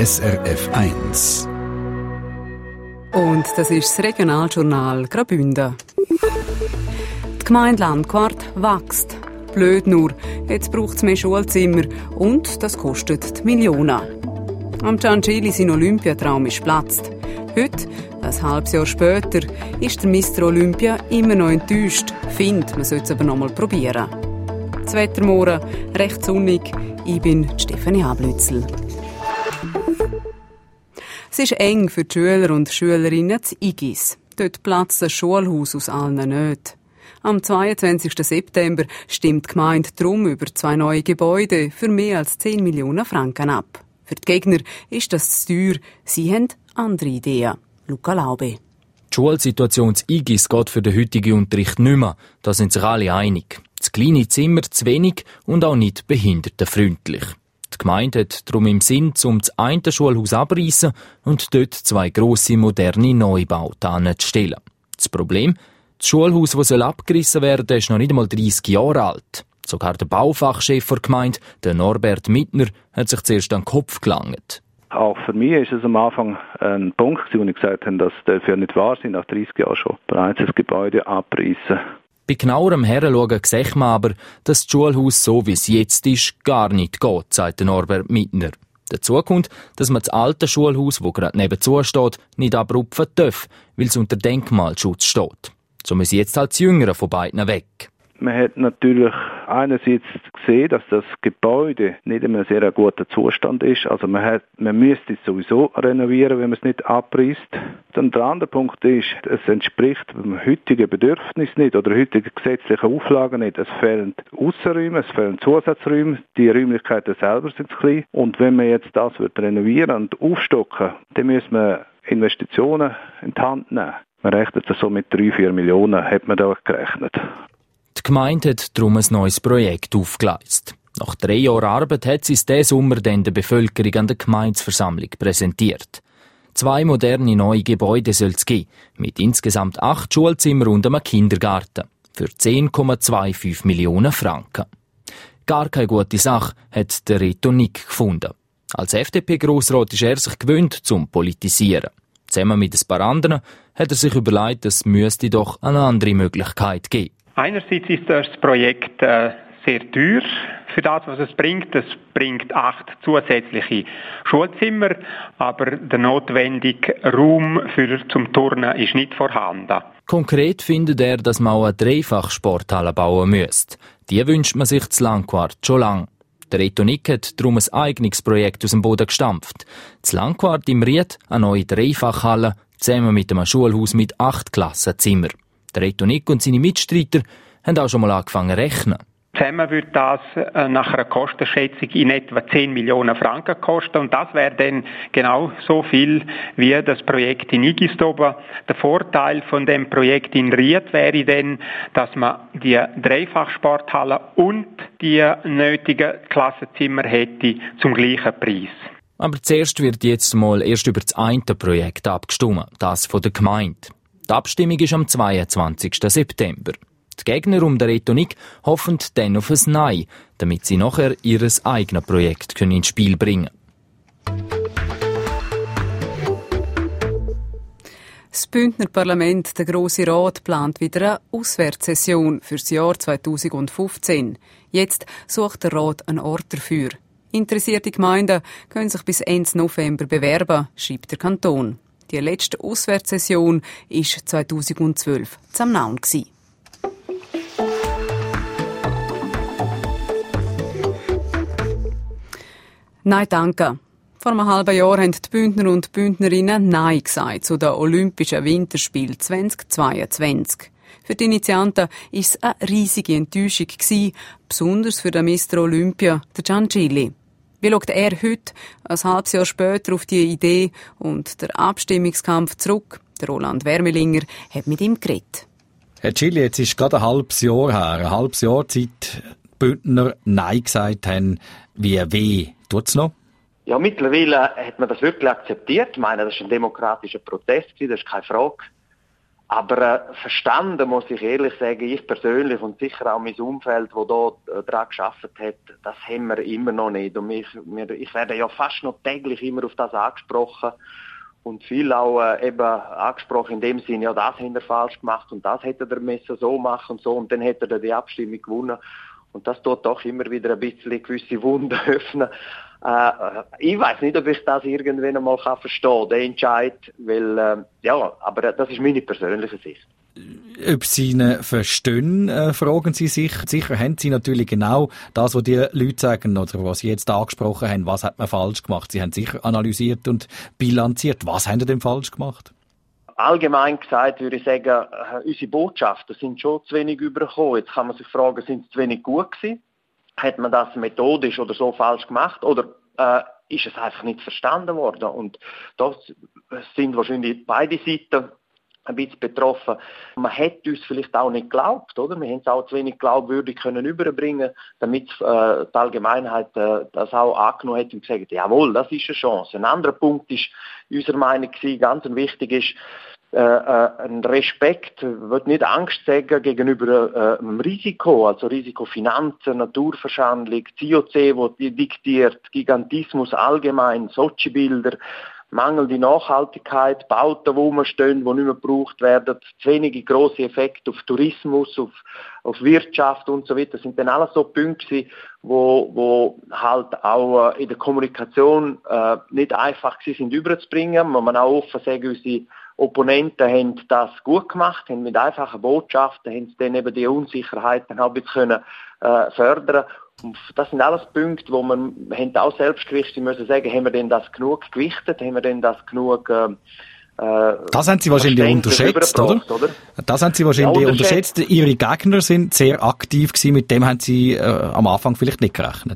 SRF 1. Und das ist das Regionaljournal Graubünden. Die Gemeinde Landquart wächst. Blöd nur, jetzt braucht es mehr Schulzimmer und das kostet Millionen. Am Giangeli sein Olympiatraum ist geplatzt. Heute, ein halbes Jahr später, ist der Mr. Olympia immer noch enttäuscht, findet, man sollte es aber noch mal probieren. Das Wetter morgen recht sonnig. Ich bin Stefanie Ablützel. Es ist eng für die Schüler und Schülerinnen zu Igis. Dort platzt ein Schulhaus aus allen Nöten. Am 22. September stimmt die Gemeinde drum über 2 neue Gebäude für mehr als 10 Millionen Franken ab. Für die Gegner ist das zu teuer. Sie haben andere Ideen. Luca Laube. Die Schulsituation zu Igis geht für den heutigen Unterricht nicht mehr. Da sind sich alle einig. Das kleine Zimmer zu wenig und auch nicht behindertenfreundlich. Die Gemeinde hat darum im Sinn, das eine Schulhaus abreißen und dort 2 grosse moderne Neubauten anzustellen. Das Problem? Das Schulhaus, das abgerissen werden soll, ist noch nicht einmal 30 Jahre alt. Sogar der Baufachchef der Gemeinde, der Norbert Mittner, hat sich zuerst an den Kopf gelangt. Auch für mich ist es am Anfang ein Punkt, wo ich gesagt habe, dass das ja nicht wahr ist, nach 30 Jahren schon bereits das Gebäude abreißen. Bei genauerem Heranschauen sieht man aber, dass das Schulhaus, so wie es jetzt ist, gar nicht geht, sagt Norbert Mittner. Dazu kommt, dass man das alte Schulhaus, das gerade nebenzu steht, nicht abrupfen darf, weil es unter Denkmalschutz steht. So müssen jetzt halt die Jüngeren von beiden weg. Man hat natürlich einerseits gesehen, dass das Gebäude nicht in einem sehr guten Zustand ist. Also man müsste es sowieso renovieren, wenn man es nicht abreißt. Dann der andere Punkt ist, es entspricht dem heutigen Bedürfnis nicht oder heutigen gesetzlichen Auflagen nicht. Es fehlen Aussenräume, es fehlen Zusatzräume, die Räumlichkeiten selber sind zu klein. Und wenn man jetzt das renovieren und aufstocken, dann müssen wir Investitionen in die Hand nehmen. Man rechnet so mit 3-4 Millionen, hat man da gerechnet. Die Gemeinde hat darum ein neues Projekt aufgeleistet. Nach 3 Jahren Arbeit hat sie es diesen Sommer dann der Bevölkerung an der Gemeindeversammlung präsentiert. 2 moderne neue Gebäude soll es geben, mit insgesamt 8 Schulzimmern und einem Kindergarten. Für 10,25 Millionen Franken. Gar keine gute Sache, hat der Reto Nick gefunden. Als FDP-Grossrat ist er sich gewöhnt zum Politisieren. Zusammen mit ein paar anderen hat er sich überlegt, es müsste doch eine andere Möglichkeit geben. Einerseits ist das Projekt sehr teuer für das, was es bringt. Es bringt 8 zusätzliche Schulzimmer, aber der notwendige Raum zum Turnen ist nicht vorhanden. Konkret findet er, dass man auch eine Dreifach-Sporthalle bauen müsste. Die wünscht man sich zu Landquart schon lange. Der Reto Nick hat darum ein eigenes Projekt aus dem Boden gestampft. Zu Landquart im Ried eine neue Dreifachhalle, zusammen mit einem Schulhaus mit 8 Klassenzimmern. Der Reto Nick und seine Mitstreiter haben auch schon mal angefangen zu rechnen. Zusammen wird das nach einer Kostenschätzung in etwa 10 Millionen Franken kosten und das wäre dann genau so viel wie das Projekt in Igis oben. Der Vorteil von dem Projekt in Ried wäre dann, dass man die Dreifachsporthalle und die nötigen Klassenzimmer hätte zum gleichen Preis. Aber zuerst wird jetzt mal erst über das eine Projekt abgestimmt, das von der Gemeinde. Die Abstimmung ist am 22. September. Die Gegner um den Reto Nick hoffen dann auf ein Nein, damit sie nachher ihr eigenes Projekt ins Spiel bringen können. Das Bündner Parlament, der Grosse Rat, plant wieder eine Auswärtssession für das Jahr 2015. Jetzt sucht der Rat einen Ort dafür. Interessierte Gemeinden können sich bis Ende November bewerben, schreibt der Kanton. Die letzte Auswärtssession war 2012 in Naun. Nein, danke. Vor einem halben Jahr haben die Bündner und Bündnerinnen Nein gesagt zu den Olympischen Winterspielen 2022. Für die Initianten war es eine riesige Enttäuschung, besonders für den Mr. Olympia, den Giangeli. Wie schaut er heute, ein halbes Jahr später, auf die Idee und der Abstimmungskampf zurück? Der Roland Wermelinger hat mit ihm geredet. Herr Chili, jetzt ist gerade ein halbes Jahr her. Ein halbes Jahr Zeit, die Bündner Nein gesagt haben. Wie weh tut's noch? Ja, mittlerweile hat man das wirklich akzeptiert. Ich meine, das war ein demokratischer Protest, das ist keine Frage. Aber verstanden, muss ich ehrlich sagen, ich persönlich und sicher auch mein Umfeld, das da daran gearbeitet hat, das haben wir immer noch nicht. Und ich werde ja fast noch täglich immer auf das angesprochen. Und viel auch eben angesprochen in dem Sinne, ja, das hat er falsch gemacht und das hätte er müssen so machen und so. Und dann hätte er die Abstimmung gewonnen. Und das tut doch immer wieder ein bisschen gewisse Wunden öffnen. Ich weiß nicht, ob ich das irgendwann einmal verstehen kann, den Entscheid, weil, aber das ist meine persönliche Sicht. Ob Sie ihn verstehen, fragen Sie sich. Sicher haben Sie natürlich genau das, was die Leute sagen oder was Sie jetzt angesprochen haben. Was hat man falsch gemacht? Sie haben sicher analysiert und bilanziert. Was haben Sie denn falsch gemacht? Allgemein gesagt würde ich sagen, unsere Botschaften sind schon zu wenig übergekommen. Jetzt kann man sich fragen, sind sie zu wenig gut gewesen? Hat man das methodisch oder so falsch gemacht? Oder ist es einfach nicht verstanden worden? Und das sind wahrscheinlich beide Seiten ein bisschen betroffen. Man hätte uns vielleicht auch nicht geglaubt, oder? Wir haben es auch zu wenig glaubwürdig können überbringen, damit die Allgemeinheit das auch angenommen hat und gesagt, jawohl, das ist eine Chance. Ein anderer Punkt ist unserer Meinung nach ganz wichtig ist, ein Respekt, wird nicht Angst sagen gegenüber einem Risiko, also Risikofinanzen, Naturverschandlung, COC, wo die diktiert, Gigantismus allgemein, Sochi-Bilder, mangelnde Nachhaltigkeit, Bauten, wo rumstehen, die nicht mehr gebraucht werden, zu wenige grosse Effekte auf Tourismus, auf Wirtschaft und so weiter. Das sind dann alles so Punkte, wo halt auch in der Kommunikation nicht einfach sind überzubringen. Wo man auch offen sagen, unsere Opponenten haben das gut gemacht, haben mit einfachen Botschaften, haben dann eben die Unsicherheiten auch ein bisschen fördern. Und das sind alles Punkte, wo man auch selbstgewichtet müssen sagen, haben wir denn das genug gewichtet, haben wir denn das genug das haben Sie wahrscheinlich unterschätzt, oder? Das haben Sie wahrscheinlich unterschätzt. Ihre Gegner sind sehr aktiv gewesen, mit dem haben Sie am Anfang vielleicht nicht gerechnet.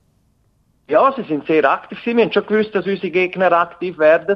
Ja, sie sind sehr aktiv gewesen. Wir haben schon gewusst, dass unsere Gegner aktiv werden.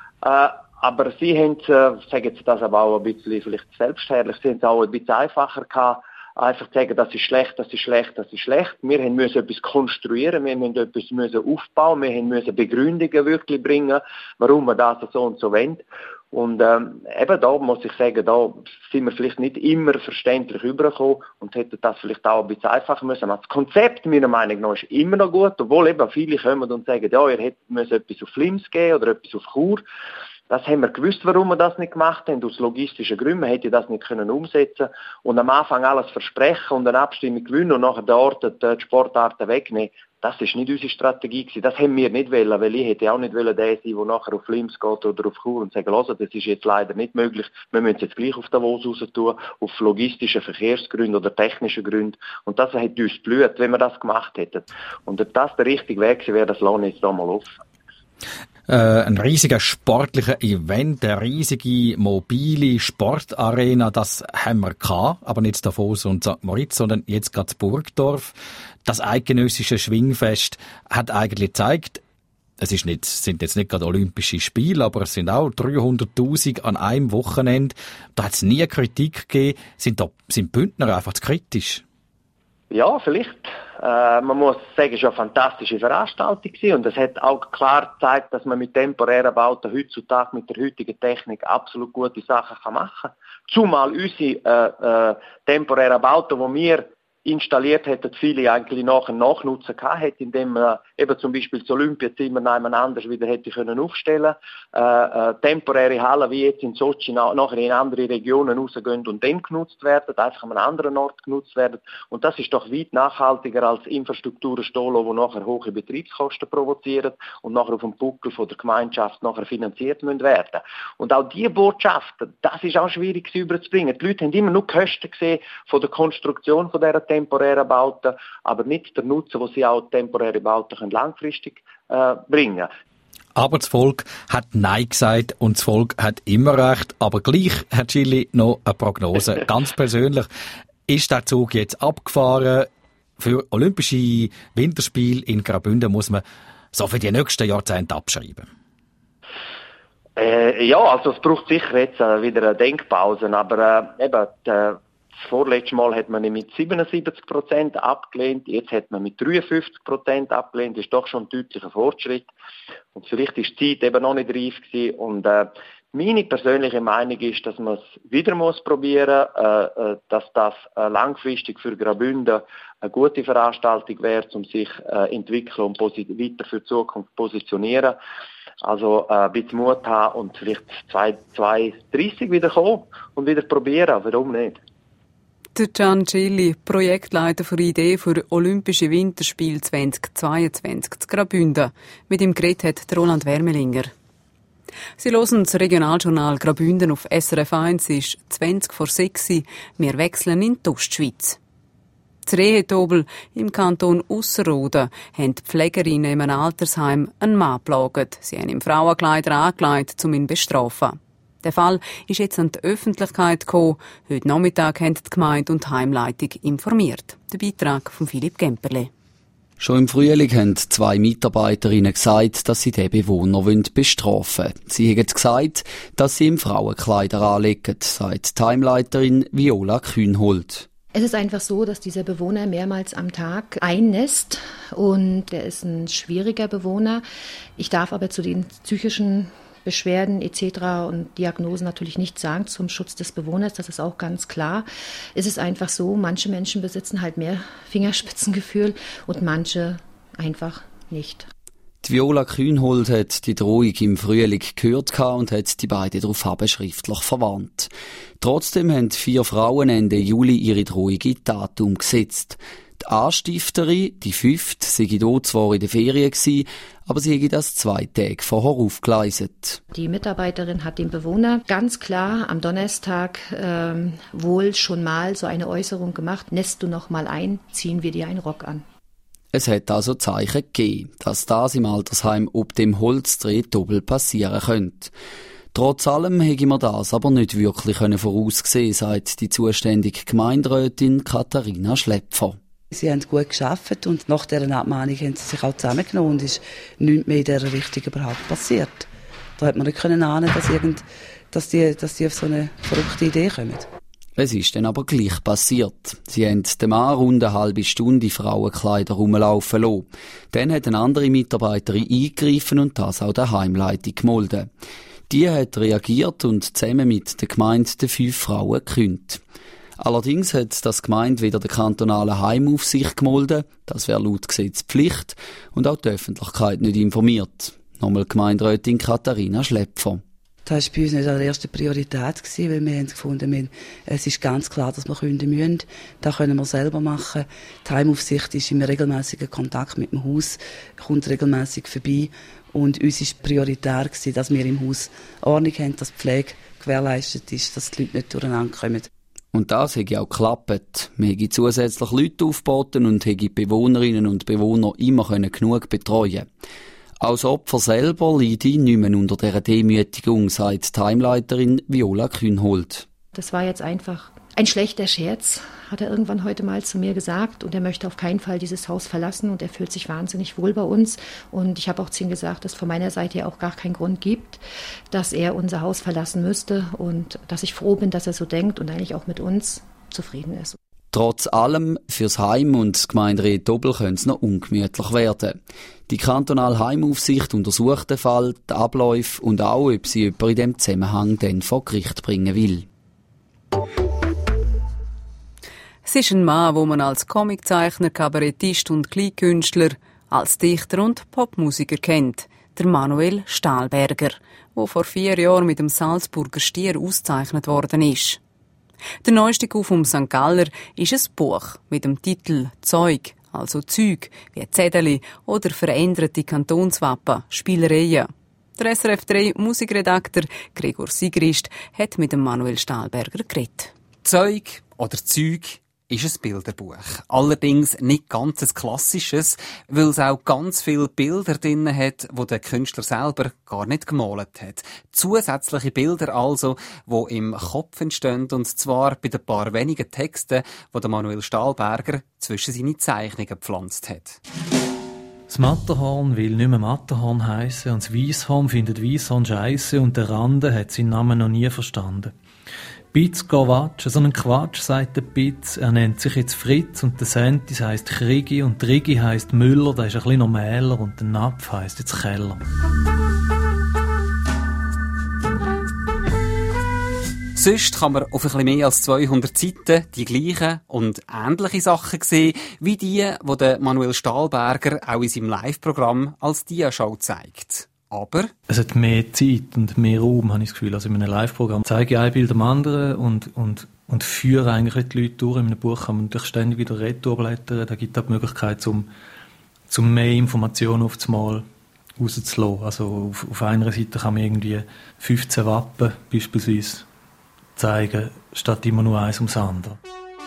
Aber sie haben, sagen jetzt das aber auch ein bisschen vielleicht selbstherrlich, sie haben es auch ein bisschen einfacher gehabt, einfach zu sagen, das ist schlecht, das ist schlecht, das ist schlecht. Wir müssen etwas konstruieren, wir müssen etwas aufbauen, wir müssen Begründungen wirklich bringen, warum wir das so und so wollen. Und eben da muss ich sagen, da sind wir vielleicht nicht immer verständlich übergekommen und hätten das vielleicht auch ein bisschen einfacher müssen. Das Konzept meiner Meinung nach ist immer noch gut, obwohl eben viele kommen und sagen, ja, ihr hättet etwas auf Flims geben oder etwas auf Chur. Das haben wir gewusst, warum wir das nicht gemacht haben. Aus logistischen Gründen hätte das nicht können umsetzen und am Anfang alles versprechen und eine Abstimmung gewinnen und nachher dort die Sportarten wegnehmen. Das ist nicht unsere Strategie gewesen. Das haben wir nicht wollen, weil ich hätte auch nicht wollen, der sein, der nachher auf Flims geht oder auf Chur und sagen, das ist jetzt leider nicht möglich. Wir müssen es jetzt gleich auf Davos raus tun, auf logistische Verkehrsgründe oder technische Gründe. Und das hat uns blüht, wenn wir das gemacht hätten. Und ob das der richtige Weg wäre, das lassen wir jetzt da mal offen. Ein riesiger sportlicher Event, eine riesige mobile Sportarena, das haben wir gehabt, aber nicht Davos und St. Moritz, sondern jetzt gerade Burgdorf. Das eidgenössische Schwingfest hat eigentlich gezeigt, sind jetzt nicht gerade Olympische Spiele, aber es sind auch 300'000 an einem Wochenende. Da hat es nie Kritik gegeben. Sind Bündner einfach zu kritisch? Ja, vielleicht. Man muss sagen, es war eine fantastische Veranstaltung und es hat auch klar gezeigt, dass man mit temporären Bauten heutzutage mit der heutigen Technik absolut gute Sachen machen kann. Zumal unsere temporären Bauten, die wir installiert hätten, viele eigentlich nachnutzen gehabt, indem man eben zum Beispiel das Olympiazimmer nebeneinander wieder hätte können aufstellen, temporäre Hallen wie jetzt in Sochi nachher in andere Regionen rausgehen und dann genutzt werden, einfach an einem anderen Ort genutzt werden. Und das ist doch weit nachhaltiger als Infrastrukturen stehen, die nachher hohe Betriebskosten provozieren und nachher auf dem Buckel von der Gemeinschaft nachher finanziert müssen werden. Und auch diese Botschaften, das ist auch schwierig überzubringen. Die Leute haben immer nur Kosten gesehen von der Konstruktion von dieser temporären Bauten, aber nicht der Nutzen, den sie auch temporäre Bauten langfristig bringen. Aber das Volk hat Nein gesagt und das Volk hat immer recht. Aber gleich, Herr Tschilli, noch eine Prognose. Ganz persönlich, ist der Zug jetzt abgefahren? Für Olympische Winterspiele in Graubünden muss man so für die nächsten Jahrzehnte abschreiben. Ja, also es braucht sicher jetzt wieder eine Denkpause, aber eben das vorletzte Mal hat man mit 77% abgelehnt, jetzt hat man mit 53% abgelehnt, das ist doch schon ein deutlicher Fortschritt. Und vielleicht ist die Zeit eben noch nicht reif gewesen und Meine persönliche Meinung ist, dass man es wieder probieren muss, dass das langfristig für Graubünden eine gute Veranstaltung wäre, um sich entwickeln und weiter für die Zukunft positionieren. Also ein bisschen Mut haben und vielleicht 2030 wieder kommen und wieder probieren. Warum nicht? Der Gian Cili, Projektleiter für Idee für Olympische Winterspiele 2022 zu Graubünden. Mit ihm geredet hat Roland Wermelinger. Sie hören das Regionaljournal Graubünden auf SRF 1, ist 20 vor 6 Uhr. Wir wechseln in die Ostschweiz. In Rehetobel im Kanton Ausserrhoden haben die Pflegerinnen in einem Altersheim einen Mann geplagt. Sie haben ihm Frauenkleider angelegt, um ihn zu bestrafen. Der Fall ist jetzt an die Öffentlichkeit gekommen. Heute Nachmittag haben die Gemeinde und die Heimleitung informiert. Der Beitrag von Philipp Gemperle. Schon im Frühling haben 2 Mitarbeiterinnen gesagt, dass sie den Bewohner bestrafen wollen. Sie haben gesagt, dass sie ihm Frauenkleider anlegen, sagt die Heimleiterin Viola Kühnhold. Es ist einfach so, dass dieser Bewohner mehrmals am Tag einnässt und er ist ein schwieriger Bewohner. Ich darf aber zu den psychischen Beschwerden etc. und Diagnosen natürlich nichts sagen zum Schutz des Bewohners, das ist auch ganz klar. Es ist einfach so, manche Menschen besitzen halt mehr Fingerspitzengefühl und manche einfach nicht. Die Viola Kühnhold hat die Drohung im Frühling gehört und hat die beiden daraufhin schriftlich verwarnt. Trotzdem haben 4 Frauen Ende Juli ihre Drohung in die Tat umgesetzt. Die Anstifterin, die 5., sei dort zwar in der Ferien gewesen, aber sie hätte das 2 Tage vorher aufgeleistet. Die Mitarbeiterin hat dem Bewohner ganz klar am Donnerstag wohl schon mal so eine Äußerung gemacht: Nässt du noch mal ein, ziehen wir dir einen Rock an. Es hat also Zeichen gegeben, dass das im Altersheim ob dem Holzdreh doppelt passieren könnte. Trotz allem hätte man das aber nicht wirklich voraussehen, sagt die zuständige Gemeinderätin Katharina Schlepfer. Sie haben gut gearbeitet und nach dieser Abmahnung haben sie sich auch zusammengenommen und ist nichts mehr in dieser Richtung überhaupt passiert. Da hat man nicht ahnen, dass die auf so eine verrückte Idee kommen. Es ist dann aber gleich passiert. Sie haben den Mann rund eine halbe Stunde in Frauenkleider rumlaufen lassen. Dann hat eine andere Mitarbeiterin eingegriffen und das auch der Heimleitung gemolden. Die hat reagiert und zusammen mit der Gemeinde den 5 Frauen gekündigt. Allerdings hat das Gemeinde wieder der kantonalen Heimaufsicht gemolden. Das wäre laut Gesetz Pflicht und auch die Öffentlichkeit nicht informiert. Nochmal Gemeinderätin Katharina Schlepfer. Das war bei uns nicht an der ersten Priorität, weil wir haben gefunden, es ist ganz klar, dass wir künden müssen. Das können wir selber machen. Die Heimaufsicht ist im regelmäßigen Kontakt mit dem Haus, kommt regelmäßig vorbei. Und uns war prioritär, dass wir im Haus Ordnung haben, dass die Pflege gewährleistet ist, dass die Leute nicht durcheinander kommen. Und das hätte auch geklappt. Wir hätten zusätzlich Leute aufgeboten und hätten die Bewohnerinnen und Bewohner immer genug betreuen. Als Opfer selber leide ich nicht mehr unter dieser Demütigung, sagt die Heimleiterin Viola Kühnhold. Das war jetzt einfach ein schlechter Scherz, hat er irgendwann heute mal zu mir gesagt. Und er möchte auf keinen Fall dieses Haus verlassen und er fühlt sich wahnsinnig wohl bei uns. Und ich habe auch zu ihm gesagt, dass von meiner Seite her auch gar keinen Grund gibt, dass er unser Haus verlassen müsste und dass ich froh bin, dass er so denkt und eigentlich auch mit uns zufrieden ist. Trotz allem, fürs Heim und das Gemeinderat Doppel könnte es noch ungemütlich werden. Die kantonale Heimaufsicht untersucht den Fall, die Abläufe und auch, ob sie jemanden in diesem Zusammenhang dann vor Gericht bringen will. Es ist ein Mann, den man als Comiczeichner, Kabarettist und Kleinkünstler, als Dichter und Popmusiker kennt. Der Manuel Stahlberger, der vor 4 Jahren mit dem Salzburger Stier ausgezeichnet worden ist. Der neueste Coup vom St. Galler ist ein Buch mit dem Titel «Zeug», also Zeug, wie Zettel oder veränderte Kantonswappen, Spielereien. Der SRF 3 Musikredakteur Gregor Sigrist hat mit dem Manuel Stahlberger geredet. «Zeug» oder «Zeug» ist ein Bilderbuch. Allerdings nicht ganz ein klassisches, weil es auch ganz viele Bilder drin hat, die der Künstler selber gar nicht gemalt hat. Zusätzliche Bilder also, die im Kopf entstehen, und zwar bei den paar wenigen Texten, die der Manuel Stahlberger zwischen seine Zeichnungen gepflanzt hat. Das Matterhorn will nicht mehr Matterhorn heissen und das Weisshorn findet Weisshorn scheisse und der Rande hat seinen Namen noch nie verstanden. Bitz go watschen, so ein Quatsch, sagt der Bitz. Er nennt sich jetzt Fritz und der Sentis heisst Krigi und Rigi heisst Müller, der ist ein bisschen noch Mähler und der Napf heisst jetzt Keller. Sonst kann man auf ein bisschen mehr als 200 Seiten die gleichen und ähnliche Sachen sehen, wie die Manuel Stahlberger auch in seinem Live-Programm als Diaschau zeigt. Aber es hat mehr Zeit und mehr Raum, habe ich das Gefühl. Also in einem Live-Programm zeige ich ein Bild am anderen und führe eigentlich die Leute durch. In einem Buch kann man natürlich ständig wieder retorblättern. Da gibt es die Möglichkeit, zum mehr Informationen auf das Mal rauszulassen. Also auf einer Seite kann man irgendwie 15 Wappen beispielsweise zeigen, statt immer nur eins ums andere.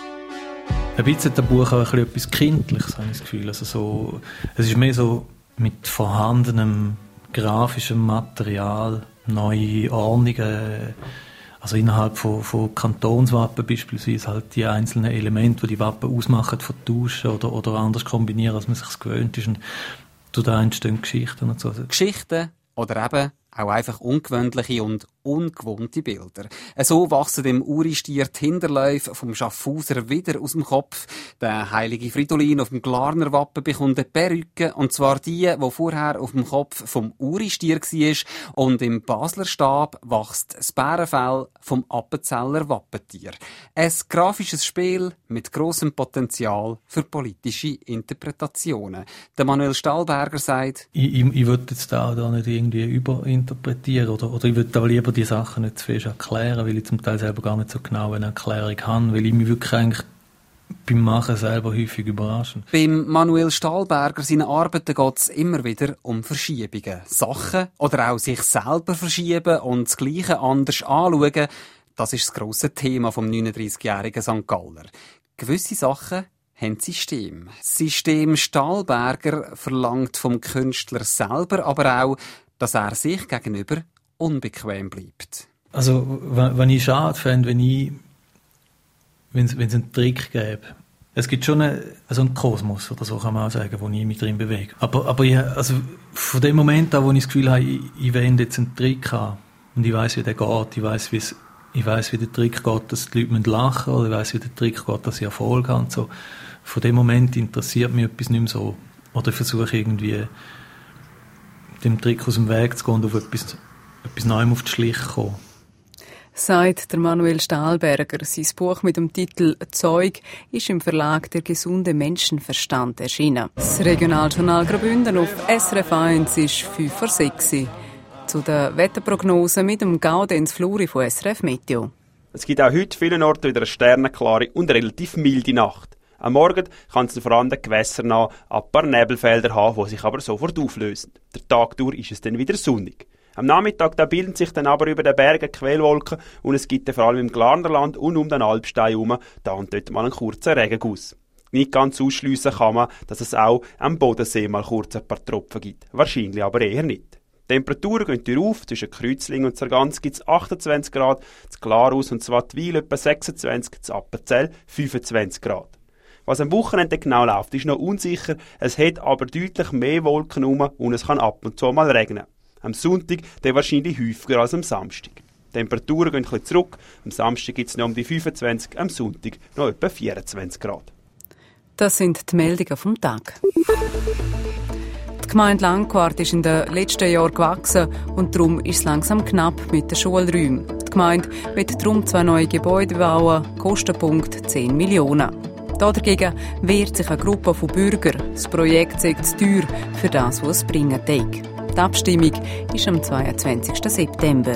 Ein bisschen hat das Buch auch etwas Kindliches, habe ich das Gefühl. Also so, es ist mehr so mit vorhandenem grafischem Material, neue Ordnungen, also innerhalb von Kantonswappen beispielsweise halt die einzelnen Elemente, die die Wappen ausmachen, vertauschen oder anders kombinieren, als man sich gewöhnt ist. Und da entstehen Geschichten und so. Geschichten oder eben auch einfach ungewöhnliche und ungewohnte Bilder. So wachsen dem Uri-Stier die Hinterläufe vom Schaffhauser wieder aus dem Kopf. Der heilige Fridolin auf dem Glarner Wappen bekommt eine Perücke, und zwar die vorher auf dem Kopf vom Uri-Stier war. Und im Basler Stab wächst das Bärenfell vom Appenzeller Wappentier. Ein grafisches Spiel mit grossem Potenzial für politische Interpretationen. Der Manuel Stahlberger sagt, ich würde jetzt da nicht irgendwie überinterpretieren oder ich würde da lieber die Sachen nicht zu fest erklären, weil ich zum Teil selber gar nicht so genau eine Erklärung habe, weil ich mich wirklich eigentlich beim Machen selber häufig überraschen. Beim Manuel Stahlberger seinen Arbeiten geht es immer wieder um Verschiebungen. Sachen oder auch sich selber verschieben und das Gleiche anders anschauen, das ist das grosse Thema vom 39-jährigen St. Galler. Gewisse Sachen haben System. Das System Stahlberger verlangt vom Künstler selber aber auch, dass er sich gegenüber unbequem bleibt. Also, wenn ich schade fände, wenn es einen Trick gäbe. Es gibt schon einen Kosmos, oder so kann man auch sagen, wo ich mich drin bewege. Aber ich, also von dem Moment an, wo ich das Gefühl habe, ich wende jetzt einen Trick an und ich weiss, wie der geht, ich weiss, wie der Trick geht, dass die Leute lachen müssen, oder ich weiss, wie der Trick geht, dass ich Erfolg habe. Und so. Von dem Moment interessiert mich etwas nicht mehr so. Oder ich versuche irgendwie dem Trick aus dem Weg zu gehen und auf etwas Neuem auf die Schliche zu kommen. Sagt der Manuel Stahlberger. Sein Buch mit dem Titel «Zeug» ist im Verlag «Der gesunde Menschenverstand» erschienen. Das Regionaljournal Graubünden auf SRF 1 ist 5:06. Zu der Wetterprognose mit dem Gaudenz Fluri von SRF Meteo. Es gibt auch heute vielen Orten wieder eine sternenklare und relativ milde Nacht. Am Morgen kann es vor allem den Gewässern nah ein paar Nebelfelder haben, die sich aber sofort auflösen. Der Tag durch ist es dann wieder sonnig. Am Nachmittag da bilden sich dann aber über den Bergen Quellwolken und es gibt dann vor allem im Glarnerland und um den Alpstein herum da und dort mal einen kurzen Regenguss. Nicht ganz ausschliessen kann man, dass es auch am Bodensee mal kurz ein paar Tropfen gibt. Wahrscheinlich aber eher nicht. Die Temperaturen gehen durch auf, zwischen Kreuzlingen und Sargans gibt es 28 Grad, zu Glarus und Zwattwil etwa 26, zu Appenzell 25 Grad. Was am Wochenende genau läuft, ist noch unsicher, es hat aber deutlich mehr Wolken herum und es kann ab und zu mal regnen. Am Sonntag dann wahrscheinlich häufiger als am Samstag. Die Temperaturen gehen ein bisschen zurück, am Samstag gibt es noch um die 25, am Sonntag noch etwa 24 Grad. Das sind die Meldungen vom Tag. Die Gemeinde Langquart ist in den letzten Jahren gewachsen und darum ist es langsam knapp mit den Schulräumen. Die Gemeinde wird darum 2 neue Gebäude bauen, Kostenpunkt 10 Millionen. Dagegen wehrt sich eine Gruppe von Bürgern. Das Projekt sei zu teuer für das, was es bringen trägt. Die Abstimmung ist am 22. September.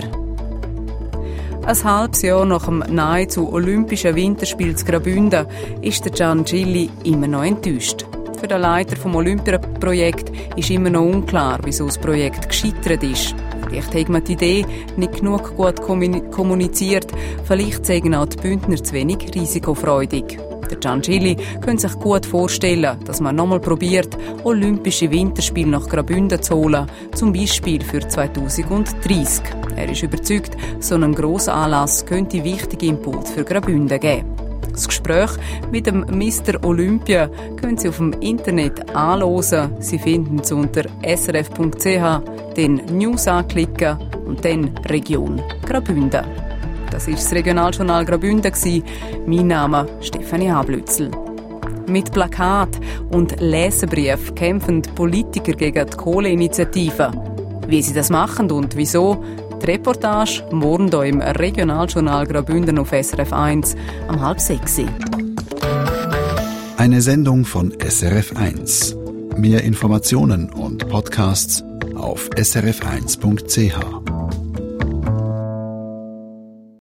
Ein halbes Jahr nach dem nahezu Olympischen Winterspiel zu Graubünden ist der Gian Gilli immer noch enttäuscht. Für den Leiter des Olympiaprojekts ist immer noch unklar, wieso das Projekt gescheitert ist. Vielleicht hat man die Idee nicht genug gut kommuniziert, vielleicht seien auch die Bündner zu wenig risikofreudig. Der Gian Gilli könnte sich gut vorstellen, dass man nochmal probiert, Olympische Winterspiele nach Graubünden zu holen, zum Beispiel für 2030. Er ist überzeugt, so ein grosser Anlass könnte wichtige Impulse für Graubünden geben. Das Gespräch mit dem Mr. Olympia können Sie auf dem Internet anhören. Sie finden es unter srf.ch, dann News anklicken und dann Region Graubünden. Das war das Regionaljournal Graubünden. Mein Name ist Stefanie Hablützel. Mit Plakat und Leserbrief kämpfen Politiker gegen die Kohleinitiative. Wie sie das machen und wieso, Die Reportage morgen hier im Regionaljournal Graubünden auf SRF 1 um 5:30. Eine Sendung von SRF 1. Mehr Informationen und Podcasts auf srf1.ch.